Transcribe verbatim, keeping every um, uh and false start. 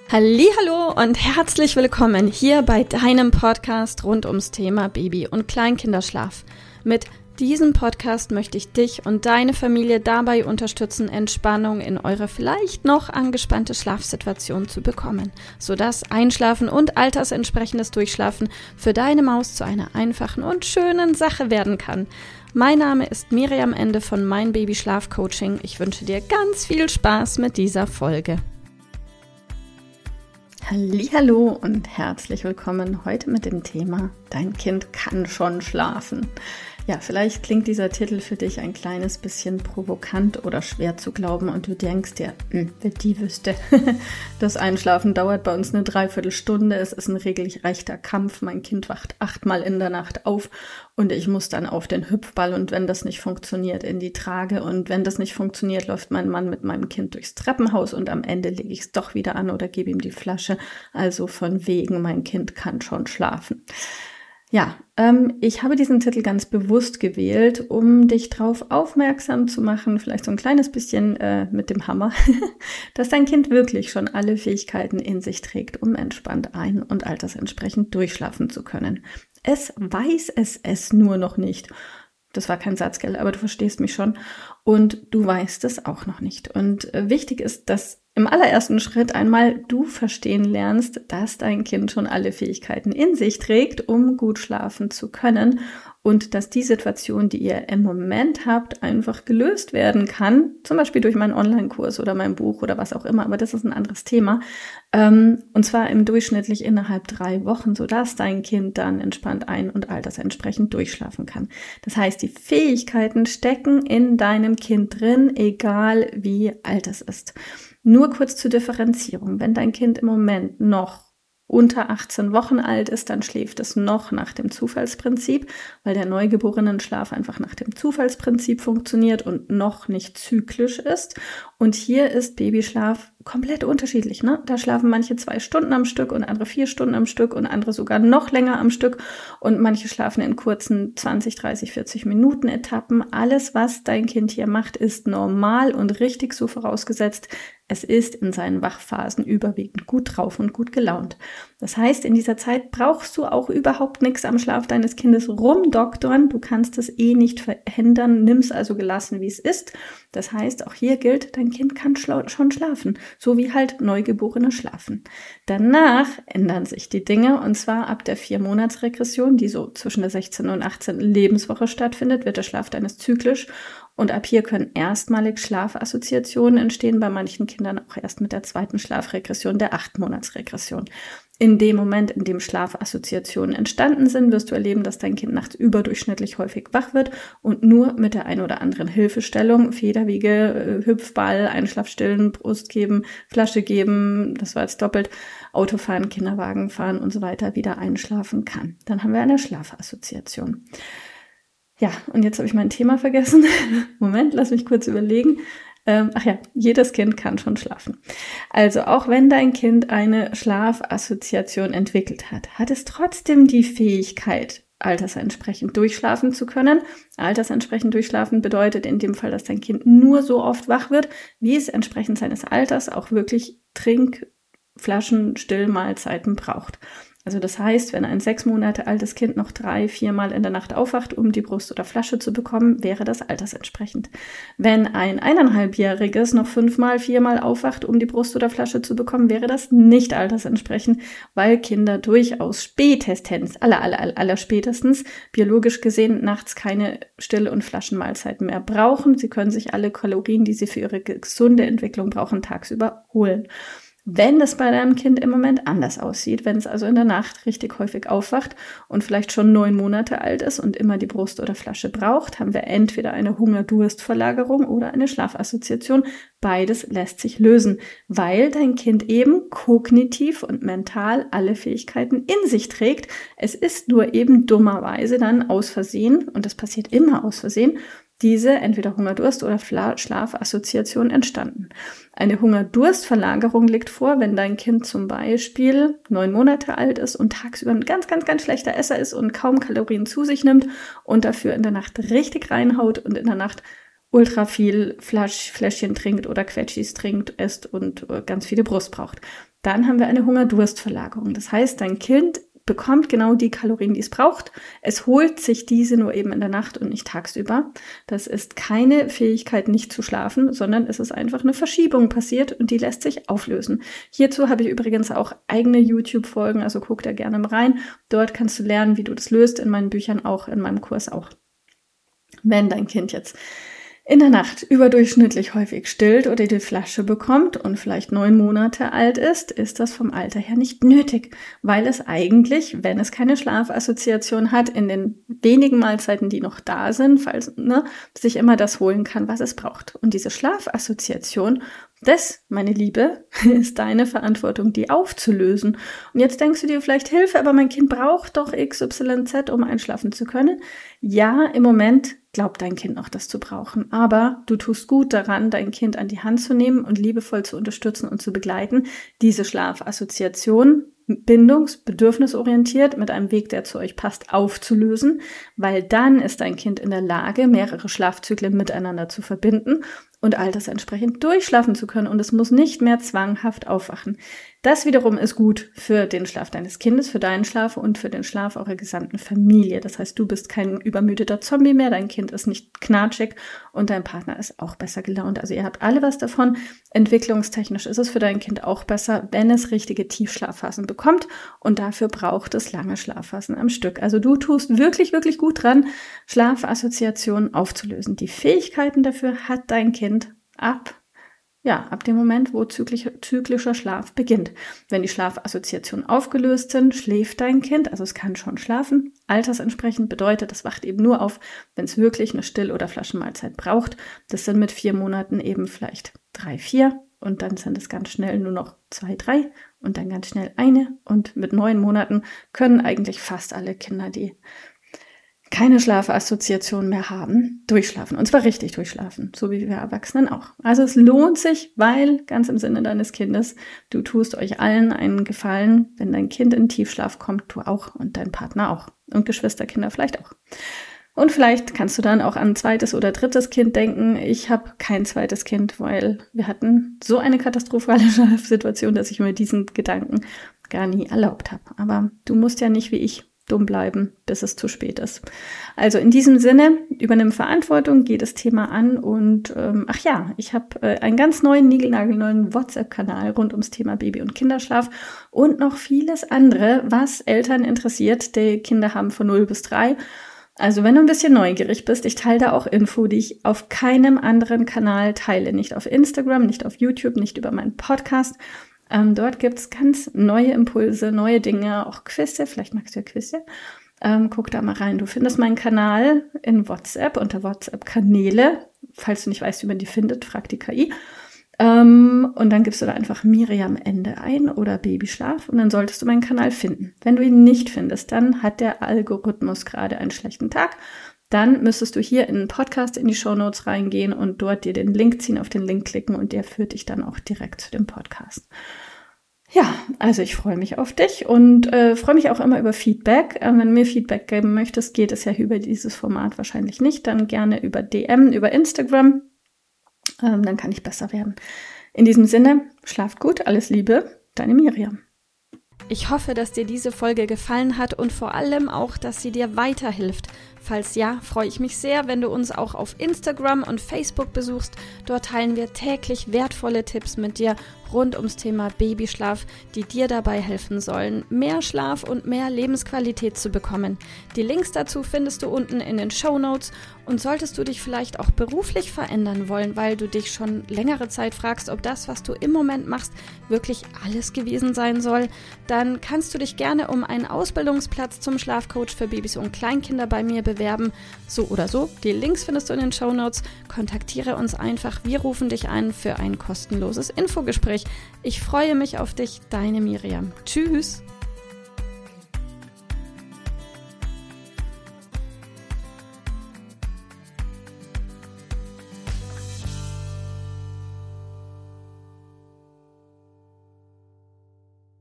Hallihallo und herzlich willkommen hier bei deinem Podcast rund ums Thema Baby- und Kleinkinderschlaf. Mit diesem Podcast möchte ich dich und deine Familie dabei unterstützen, Entspannung in eure vielleicht noch angespannte Schlafsituation zu bekommen, sodass Einschlafen und altersentsprechendes Durchschlafen für deine Maus zu einer einfachen und schönen Sache werden kann. Mein Name ist Miriam Ende von Mein Baby Schlaf Coaching. Ich wünsche dir ganz viel Spaß mit dieser Folge. Hallihallo und herzlich willkommen heute mit dem Thema Dein Kind kann schon schlafen. Ja, vielleicht klingt dieser Titel für dich ein kleines bisschen provokant oder schwer zu glauben und du denkst dir, hm, wer die wüsste. Das Einschlafen dauert bei uns eine Dreiviertelstunde, es ist ein regelrechter Kampf, mein Kind wacht achtmal in der Nacht auf und ich muss dann auf den Hüpfball und wenn das nicht funktioniert, in die Trage und wenn das nicht funktioniert, läuft mein Mann mit meinem Kind durchs Treppenhaus und am Ende lege ich es doch wieder an oder gebe ihm die Flasche. Also von wegen, mein Kind kann schon schlafen. Ja, ähm, ich habe diesen Titel ganz bewusst gewählt, um dich darauf aufmerksam zu machen, vielleicht so ein kleines bisschen äh, mit dem Hammer, dass dein Kind wirklich schon alle Fähigkeiten in sich trägt, um entspannt ein- und altersentsprechend durchschlafen zu können. Es weiß es es nur noch nicht. Das war kein Satz, gell, aber du verstehst mich schon. Und du weißt es auch noch nicht. Und äh, wichtig ist, dass im allerersten Schritt einmal du verstehen lernst, dass dein Kind schon alle Fähigkeiten in sich trägt, um gut schlafen zu können und dass die Situation, die ihr im Moment habt, einfach gelöst werden kann, zum Beispiel durch meinen Online-Kurs oder mein Buch oder was auch immer, aber das ist ein anderes Thema, ähm, und zwar im durchschnittlich innerhalb drei Wochen, sodass dein Kind dann entspannt ein- und altersentsprechend durchschlafen kann. Das heißt, die Fähigkeiten stecken in deinem Kind drin, egal wie alt es ist. Nur kurz zur Differenzierung. Wenn dein Kind im Moment noch unter achtzehn Wochen alt ist, dann schläft es noch nach dem Zufallsprinzip, weil der Neugeborenenschlaf einfach nach dem Zufallsprinzip funktioniert und noch nicht zyklisch ist. Und hier ist Babyschlaf komplett unterschiedlich, ne? Da schlafen manche zwei Stunden am Stück und andere vier Stunden am Stück und andere sogar noch länger am Stück und manche schlafen in kurzen zwanzig, dreißig, vierzig Minuten Etappen. Alles, was dein Kind hier macht, ist normal und richtig, so vorausgesetzt, es ist in seinen Wachphasen überwiegend gut drauf und gut gelaunt. Das heißt, in dieser Zeit brauchst du auch überhaupt nichts am Schlaf deines Kindes rumdoktern. Du kannst es eh nicht verhindern, nimm's also gelassen, wie es ist. Das heißt, auch hier gilt, dein Kind kann schla- schon schlafen, so wie halt Neugeborene schlafen. Danach ändern sich die Dinge und zwar ab der Vier-Monats-Regression, die so zwischen der sechzehnten und achtzehnten Lebenswoche stattfindet, wird der Schlaf deines zyklisch. Und ab hier können erstmalig Schlafassoziationen entstehen, bei manchen Kindern auch erst mit der zweiten Schlafregression, der Acht-Monats-Regression. In dem Moment, in dem Schlafassoziationen entstanden sind, wirst du erleben, dass dein Kind nachts überdurchschnittlich häufig wach wird und nur mit der ein oder anderen Hilfestellung, Federwiege, Hüpfball, Einschlafstillen, Brust geben, Flasche geben, das war jetzt doppelt, Auto fahren, Kinderwagen fahren und so weiter, wieder einschlafen kann. Dann haben wir eine Schlafassoziation. Ja, und jetzt habe ich mein Thema vergessen. Moment, lass mich kurz überlegen. Ähm, ach ja, jedes Kind kann schon schlafen. Also auch wenn dein Kind eine Schlafassoziation entwickelt hat, hat es trotzdem die Fähigkeit, altersentsprechend durchschlafen zu können. Altersentsprechend durchschlafen bedeutet in dem Fall, dass dein Kind nur so oft wach wird, wie es entsprechend seines Alters auch wirklich Trink-, Flaschen-, Stillmahlzeiten braucht. Also das heißt, wenn ein sechs Monate altes Kind noch drei, viermal in der Nacht aufwacht, um die Brust oder Flasche zu bekommen, wäre das altersentsprechend. Wenn ein eineinhalbjähriges noch fünfmal, viermal aufwacht, um die Brust oder Flasche zu bekommen, wäre das nicht altersentsprechend, weil Kinder durchaus spätestens, aller, aller, aller, aller spätestens, biologisch gesehen nachts keine Still- und Flaschenmahlzeiten mehr brauchen. Sie können sich alle Kalorien, die sie für ihre gesunde Entwicklung brauchen, tagsüber holen. Wenn es bei deinem Kind im Moment anders aussieht, wenn es also in der Nacht richtig häufig aufwacht und vielleicht schon neun Monate alt ist und immer die Brust oder Flasche braucht, haben wir entweder eine Hunger-Durst-Verlagerung oder eine Schlafassoziation. Beides lässt sich lösen, weil dein Kind eben kognitiv und mental alle Fähigkeiten in sich trägt. Es ist nur eben dummerweise dann aus Versehen, und das passiert immer aus Versehen, diese entweder Hunger-Durst- oder Schlafassoziation entstanden. Eine Hunger-Durst-Verlagerung liegt vor, wenn dein Kind zum Beispiel neun Monate alt ist und tagsüber ein ganz, ganz, ganz schlechter Esser ist und kaum Kalorien zu sich nimmt und dafür in der Nacht richtig reinhaut und in der Nacht ultra viel Flasch, Fläschchen trinkt oder Quetschis trinkt, isst und ganz viele Brust braucht. dann haben wir eine Hunger-Durst-Verlagerung. Das heißt, dein Kind bekommt genau die Kalorien, die es braucht. Es holt sich diese nur eben in der Nacht und nicht tagsüber. Das ist keine Fähigkeit, nicht zu schlafen, sondern es ist einfach eine Verschiebung passiert und die lässt sich auflösen. Hierzu habe ich übrigens auch eigene YouTube-Folgen, also guck da gerne mal rein. Dort kannst du lernen, wie du das löst, in meinen Büchern auch, in meinem Kurs auch. Wenn dein Kind jetzt in der Nacht überdurchschnittlich häufig stillt oder die Flasche bekommt und vielleicht neun Monate alt ist, ist das vom Alter her nicht nötig, weil es eigentlich, wenn es keine Schlafassoziation hat, in den wenigen Mahlzeiten, die noch da sind, falls, ne, sich immer das holen kann, was es braucht. Und diese Schlafassoziation, das, meine Liebe, ist deine Verantwortung, die aufzulösen. Und jetzt denkst du dir vielleicht, Hilfe, aber mein Kind braucht doch X Y Z, um einschlafen zu können. Ja, im Moment glaubt dein Kind noch, das zu brauchen. Aber du tust gut daran, dein Kind an die Hand zu nehmen und liebevoll zu unterstützen und zu begleiten, diese Schlafassoziation bindungs-, bedürfnisorientiert mit einem Weg, der zu euch passt, aufzulösen, weil dann ist dein Kind in der Lage, mehrere Schlafzyklen miteinander zu verbinden und all das entsprechend durchschlafen zu können und es muss nicht mehr zwanghaft aufwachen. Das wiederum ist gut für den Schlaf deines Kindes, für deinen Schlaf und für den Schlaf eurer gesamten Familie. Das heißt, du bist kein übermüdeter Zombie mehr, dein Kind ist nicht knatschig und dein Partner ist auch besser gelaunt. Also ihr habt alle was davon. Entwicklungstechnisch ist es für dein Kind auch besser, wenn es richtige Tiefschlafphasen bekommt und dafür braucht es lange Schlafphasen am Stück. Also du tust wirklich, wirklich gut dran, Schlafassoziationen aufzulösen. Die Fähigkeiten dafür hat dein Kind ab Ja, ab dem Moment, wo zyklisch, zyklischer Schlaf beginnt. Wenn die Schlafassoziationen aufgelöst sind, schläft dein Kind, also es kann schon schlafen. Altersentsprechend bedeutet, es wacht eben nur auf, wenn es wirklich eine Still- oder Flaschenmahlzeit braucht. Das sind mit vier Monaten eben vielleicht drei, vier und dann sind es ganz schnell nur noch zwei, drei und dann ganz schnell eine. Und mit neun Monaten können eigentlich fast alle Kinder, die keine Schlafassoziation mehr haben, durchschlafen. Und zwar richtig durchschlafen, so wie wir Erwachsenen auch. Also es lohnt sich, weil, ganz im Sinne deines Kindes, du tust euch allen einen Gefallen, wenn dein Kind in Tiefschlaf kommt, du auch und dein Partner auch. Und Geschwisterkinder vielleicht auch. Und vielleicht kannst du dann auch an ein zweites oder drittes Kind denken. Ich habe kein zweites Kind, weil wir hatten so eine katastrophale Schlafsituation, dass ich mir diesen Gedanken gar nie erlaubt habe. Aber du musst ja nicht wie ich dumm bleiben, bis es zu spät ist. Also in diesem Sinne, übernimm Verantwortung, geh das Thema an und ähm, ach ja, ich habe äh, einen ganz neuen, niegelnagelneuen WhatsApp-Kanal rund ums Thema Baby- und Kinderschlaf und noch vieles andere, was Eltern interessiert, die Kinder haben von null bis drei. Also wenn du ein bisschen neugierig bist, ich teile da auch Info, die ich auf keinem anderen Kanal teile. Nicht auf Instagram, nicht auf YouTube, nicht über meinen Podcast. Ähm, dort gibt's ganz neue Impulse, neue Dinge, auch Quizze. Vielleicht magst du ja Quizze. Ähm, guck da mal rein. Du findest meinen Kanal in WhatsApp unter WhatsApp-Kanäle. Falls du nicht weißt, wie man die findet, frag die K I. Ähm, und dann gibst du da einfach Miriam Ende ein oder Babyschlaf und dann solltest du meinen Kanal finden. Wenn du ihn nicht findest, dann hat der Algorithmus gerade einen schlechten Tag. Dann müsstest du hier in den Podcast in die Shownotes reingehen und dort dir den Link ziehen, auf den Link klicken und der führt dich dann auch direkt zu dem Podcast. Ja, also ich freue mich auf dich und äh, freue mich auch immer über Feedback. Äh, wenn du mir Feedback geben möchtest, geht es ja über dieses Format wahrscheinlich nicht, dann gerne über D M, über Instagram. Ähm, dann kann ich besser werden. In diesem Sinne, schlaft gut, alles Liebe, deine Miriam. Ich hoffe, dass dir diese Folge gefallen hat und vor allem auch, dass sie dir weiterhilft. Falls ja, freue ich mich sehr, wenn du uns auch auf Instagram und Facebook besuchst. Dort teilen wir täglich wertvolle Tipps mit dir rund ums Thema Babyschlaf, die dir dabei helfen sollen, mehr Schlaf und mehr Lebensqualität zu bekommen. Die Links dazu findest du unten in den Shownotes. Und solltest du dich vielleicht auch beruflich verändern wollen, weil du dich schon längere Zeit fragst, ob das, was du im Moment machst, wirklich alles gewesen sein soll, dann kannst du dich gerne um einen Ausbildungsplatz zum Schlafcoach für Babys und Kleinkinder bei mir bewerben. So oder so, die Links findest du in den Shownotes. Kontaktiere uns einfach, wir rufen dich an für ein kostenloses Infogespräch. Ich freue mich auf dich, deine Miriam. Tschüss!